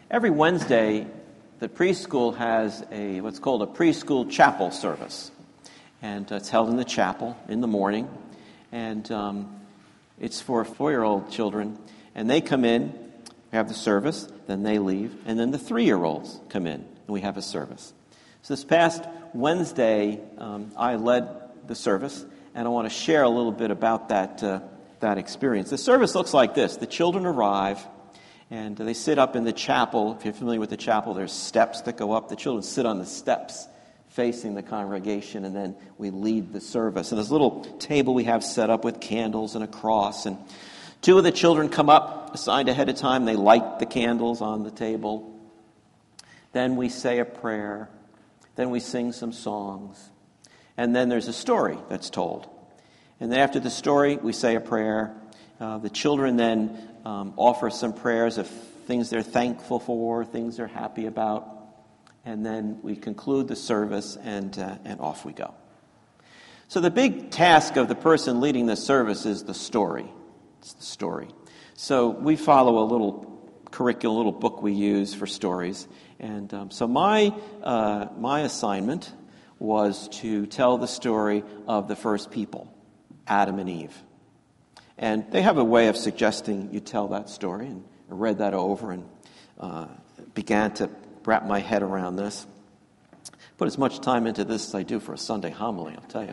Every Wednesday, the preschool has what's called a preschool chapel service. And it's held in the chapel in the morning. And it's for 4-year-old children. And they come in, we have the service, then they leave. And then the 3-year-olds come in, and we have a service. So this past Wednesday, I led the service. And I want to share a little bit about that experience. The service looks like this. The children arrive. And they sit up in the chapel. If you're familiar with the chapel, there's steps that go up. The children sit on the steps facing the congregation, and then we lead the service. And this little table we have set up with candles and a cross. And 2 of the children come up, assigned ahead of time. They light the candles on the table. Then we say a prayer. Then we sing some songs. And then there's a story that's told. And then after the story, we say a prayer. The children then offer some prayers of things they're thankful for, things they're happy about. And then we conclude the service, and off we go. So the big task of the person leading the service is the story. It's the story. So we follow a little curriculum, a little book we use for stories. And so my assignment was to tell the story of the first people, Adam and Eve. And they have a way of suggesting you tell that story. And I read that over and began to wrap my head around this. Put as much time into this as I do for a Sunday homily, I'll tell you.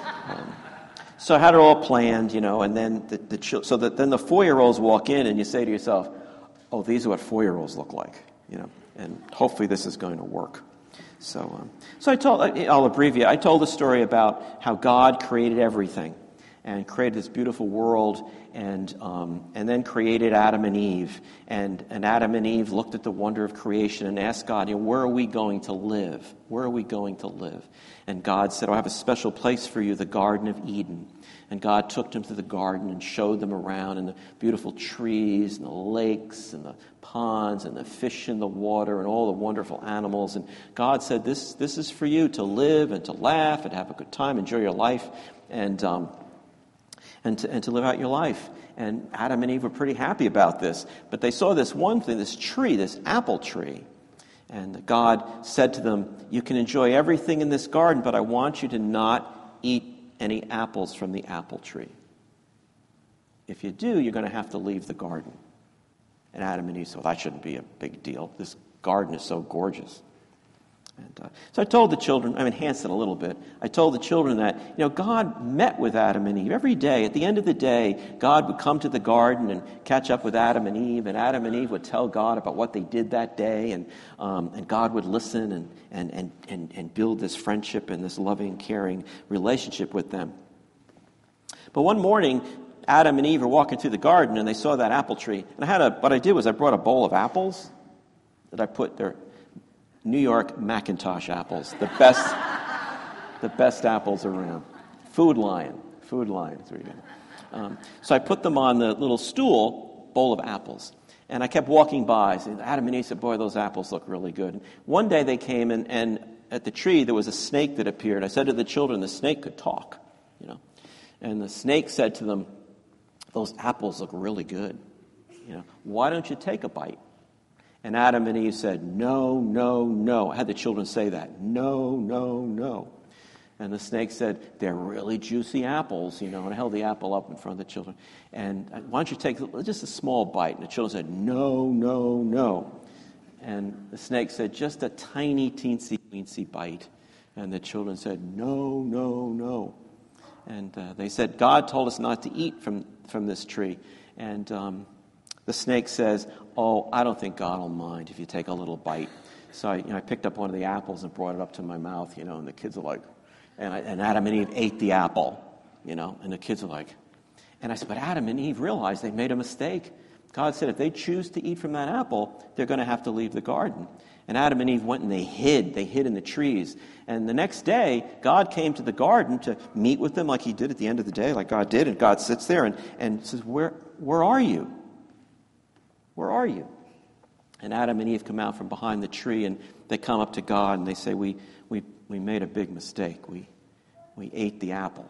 So I had it all planned, and then then the 4-year-olds walk in, and you say to yourself, "Oh, these are what 4-year-olds look like," and hopefully this is going to work. So I'll abbreviate. I told the story about how God created everything. And created this beautiful world, and then created Adam and Eve. And Adam and Eve looked at the wonder of creation and asked God, where are we going to live? Where are we going to live? And God said, I have a special place for you, the Garden of Eden. And God took them to the garden and showed them around, and the beautiful trees, and the lakes, and the ponds, and the fish in the water, and all the wonderful animals. And God said, this is for you to live and to laugh and have a good time, enjoy your life, and to live out your life. And Adam and Eve were pretty happy about this. But they saw this one thing, this tree, this apple tree. And God said to them, you can enjoy everything in this garden, but I want you to not eat any apples from the apple tree. If you do, you're going to have to leave the garden. And Adam and Eve said, well, that shouldn't be a big deal. This garden is so gorgeous. And so I told the children, I enhanced it a little bit. I told the children that, God met with Adam and Eve every day. At the end of the day, God would come to the garden and catch up with Adam and Eve would tell God about what they did that day, and God would listen and build this friendship and this loving, caring relationship with them. But one morning, Adam and Eve were walking through the garden, and they saw that apple tree. And what I did was I brought a bowl of apples that I put there. New York Macintosh apples, the best apples around. Food Lion is where you go. So I put them on the little stool, bowl of apples, and I kept walking by. And Adam and Eve said, boy, those apples look really good. And one day they came, and at the tree there was a snake that appeared. I said to the children, the snake could talk, And the snake said to them, those apples look really good. Why don't you take a bite? And Adam and Eve said, no, no, no. I had the children say that. No, no, no. And the snake said, they're really juicy apples, And I held the apple up in front of the children. And why don't you take just a small bite? And the children said, no, no, no. And the snake said, just a tiny, teensy bite. And the children said, no, no, no. And they said, God told us not to eat from this tree. And the snake says, oh, I don't think God will mind if you take a little bite. So I picked up one of the apples and brought it up to my mouth, and the kids are like, and Adam and Eve ate the apple, and the kids are like, and I said, but Adam and Eve realized they made a mistake. God said if they choose to eat from that apple, they're going to have to leave the garden. And Adam and Eve went and they hid in the trees. And the next day, God came to the garden to meet with them like he did at the end of the day, like God did, and God sits there and says, where are you? Where are you? And Adam and Eve come out from behind the tree, and they come up to God, and they say, we made a big mistake. We ate the apple.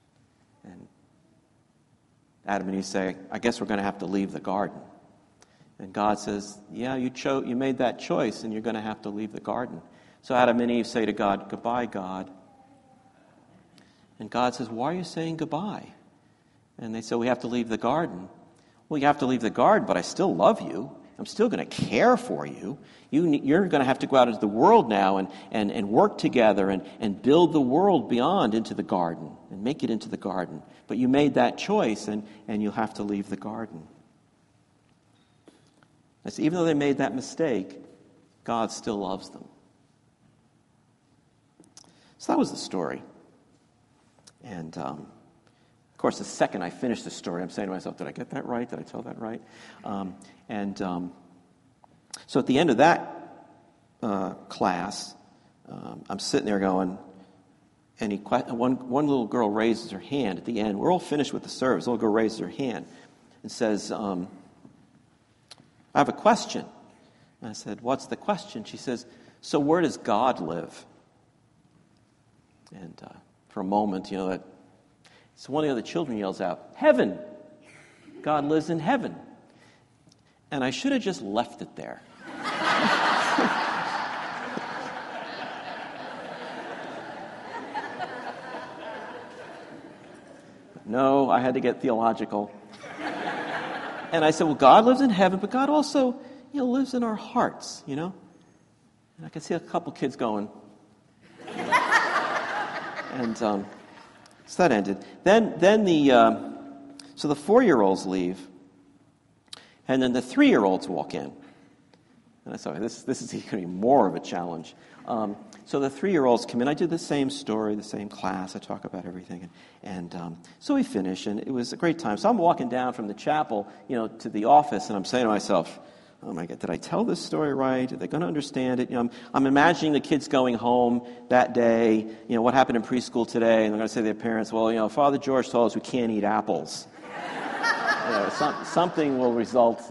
And Adam and Eve say, I guess we're going to have to leave the garden. And God says, yeah, you made that choice, and you're going to have to leave the garden. So Adam and Eve say to God, goodbye, God. And God says, why are you saying goodbye? And they say, we have to leave the garden. Well, you have to leave the garden, but I still love you. I'm still going to care for you. You're going to have to go out into the world now and work together and build the world beyond into the garden and make it into the garden. But you made that choice, and you'll have to leave the garden. And so even though they made that mistake, God still loves them. So that was the story. And, of course, the second I finish the story, I'm saying to myself, did I get that right? Did I tell that right? So at the end of that class, I'm sitting there going, and one little girl raises her hand at the end. We're all finished with the service. The little girl raises her hand and says, I have a question. And I said, what's the question? She says, so where does God live? And for a moment, so one of the other children yells out, heaven! God lives in heaven. And I should have just left it there. No, I had to get theological. And I said, well, God lives in heaven, but God also, lives in our hearts, And I could see a couple kids going. And so that ended. Then the 4-year-olds leave, and then the 3-year-olds walk in. And I thought, this is going to be more of a challenge. So the 3-year-olds come in. I did the same story, the same class. I talk about everything. And so we finish, and it was a great time. So I'm walking down from the chapel, to the office, and I'm saying to myself, oh my God, did I tell this story right? Are they going to understand it? I'm imagining the kids going home that day, what happened in preschool today, and they're going to say to their parents, well, Father George told us we can't eat apples. Something will result.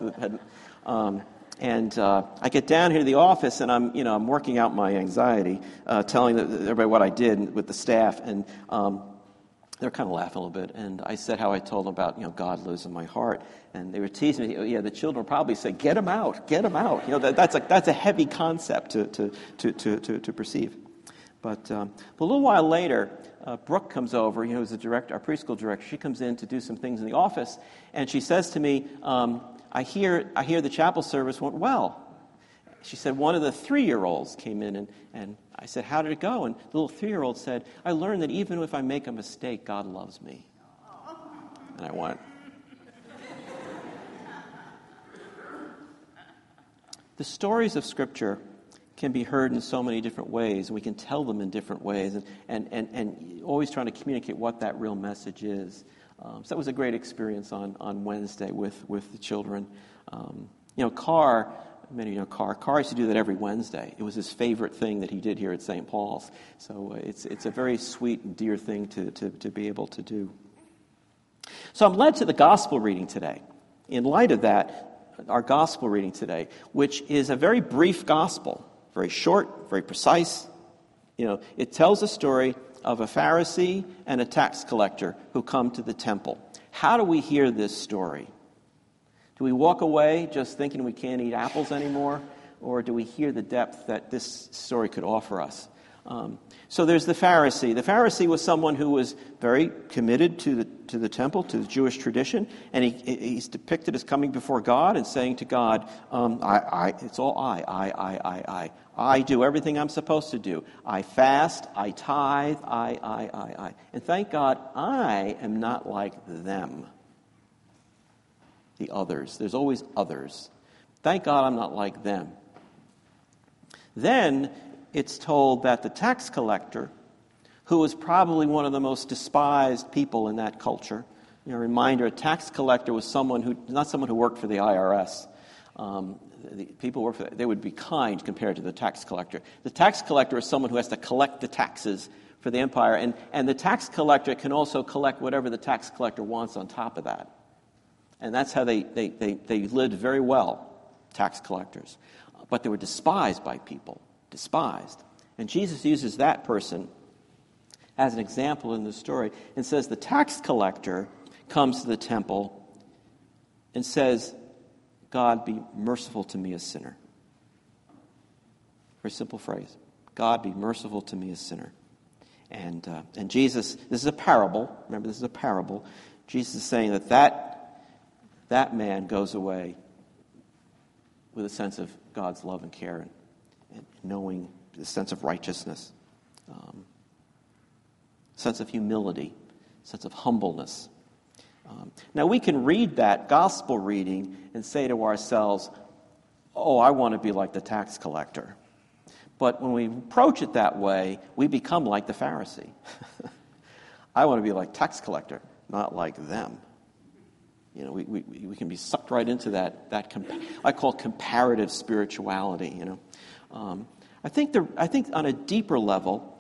I get down here to the office, and I'm working out my anxiety, telling everybody what I did with the staff, and they're kind of laughing a little bit. And I said how I told them about, God lives in my heart, and they were teasing me. The children would probably say, "Get him out, get him out." That's a heavy concept to perceive. But a little while later, Brooke comes over, who's the director, our preschool director. She comes in to do some things in the office, and she says to me, I hear the chapel service went well. She said one of the 3-year-olds came in, and I said, how did it go? And the little 3-year-old said, I learned that even if I make a mistake, God loves me. And I went. The stories of Scripture can be heard in so many different ways, and we can tell them in different ways, and always trying to communicate what that real message is. So that was a great experience on Wednesday with the children. Many know Carr used to do that every Wednesday. It was his favorite thing that he did here at St. Paul's. So it's a very sweet and dear thing to be able to do. So I'm led to the gospel reading today. In light of that, our gospel reading today, which is a very brief gospel, very short, very precise. It tells a story of a Pharisee and a tax collector who come to the temple. How do we hear this story? Do we walk away just thinking we can't eat apples anymore? Or do we hear the depth that this story could offer us? So there's the Pharisee. The Pharisee was someone who was very committed to the temple, to the Jewish tradition, and he's depicted as coming before God and saying to God, it's all I. I do everything I'm supposed to do. I fast, I tithe, I. And thank God, I am not like them. The others. There's always others. Thank God I'm not like them. Then it's told that the tax collector, who was probably one of the most despised people in that culture, reminder, a tax collector was not someone who worked for the IRS. The people they would be kind compared to the tax collector. The tax collector is someone who has to collect the taxes for the empire, and the tax collector can also collect whatever the tax collector wants on top of that. And that's how they lived very well, tax collectors. But they were despised by people, despised. And Jesus uses that person as an example in the story and says the tax collector comes to the temple and says, God, be merciful to me, a sinner. Very simple phrase. God, be merciful to me, a sinner. And Jesus, this is a parable. Remember, this is a parable. Jesus is saying that man goes away with a sense of God's love and care and knowing the sense of righteousness, sense of humility, sense of humbleness. Now, we can read that gospel reading and say to ourselves, oh, I want to be like the tax collector. But when we approach it that way, we become like the Pharisee. I want to be like tax collector, not like them. You know, we can be sucked right into that I call comparative spirituality. You know, I think on a deeper level,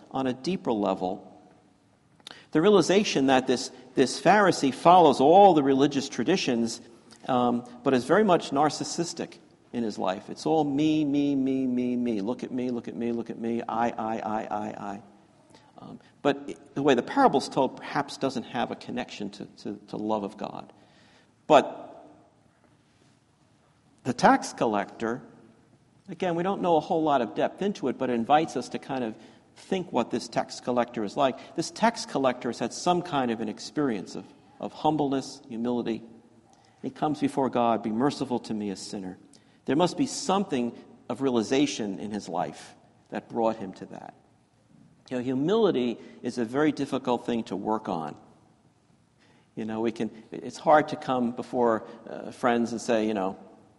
the realization that this Pharisee follows all the religious traditions, but is very much narcissistic in his life. It's all me, me, me, me, me. Look at me, look at me, look at me. I. But the way the parable's told perhaps doesn't have a connection to love of God. But the tax collector, again, we don't know a whole lot of depth into it, but it invites us to kind of think what this tax collector is like. This tax collector has had some kind of an experience of humbleness, humility. He comes before God, be merciful to me, a sinner. There must be something of realization in his life that brought him to that. You know, humility is a very difficult thing to work on. You know, it's hard to come before friends and say, you know,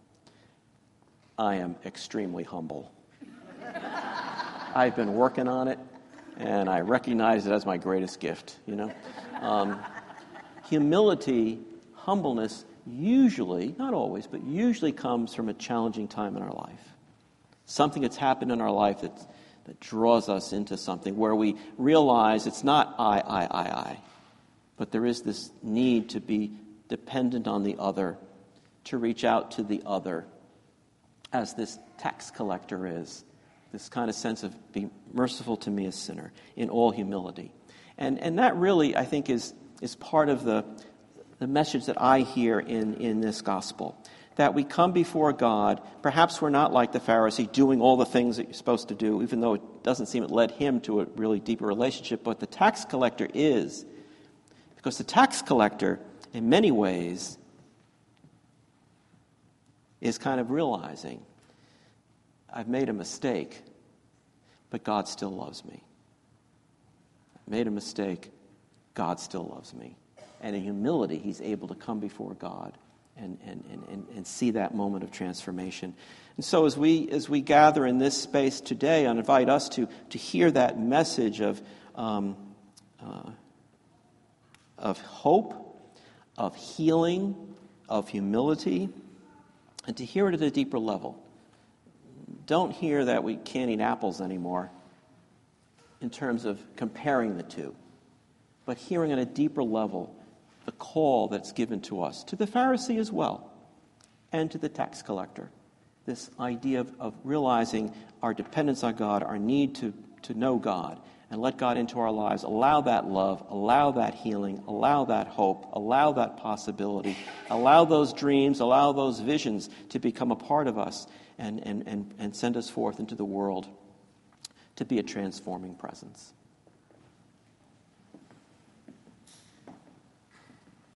I am extremely humble. I've been working on it, and I recognize it as my greatest gift, you know. Humility, humbleness, usually, not always, but usually comes from a challenging time in our life. Something that's happened in our life that draws us into something where we realize it's not I, but there is this need to be dependent on the other, to reach out to the other, as this tax collector is. This kind of sense of be merciful to me, a sinner, in all humility. And that really, I think, is part of the message that I hear in this gospel. That we come before God, perhaps we're not like the Pharisee doing all the things that you're supposed to do, even though it doesn't seem it led him to a really deeper relationship, but the tax collector is. Because the tax collector, in many ways, is kind of realizing, I've made a mistake, but God still loves me. I've made a mistake, God still loves me. And in humility, he's able to come before God and see that moment of transformation. And so as we gather in this space today, I invite us to hear that message of hope, of healing, of humility, and to hear it at a deeper level. Don't hear that we can't eat apples anymore in terms of comparing the two, but hearing at a deeper level the call that's given to us, to the Pharisee as well, and to the tax collector. This idea of realizing our dependence on God, our need to know God, and let God into our lives, allow that love, allow that healing, allow that hope, allow that possibility, allow those dreams, allow those visions to become a part of us and send us forth into the world to be a transforming presence.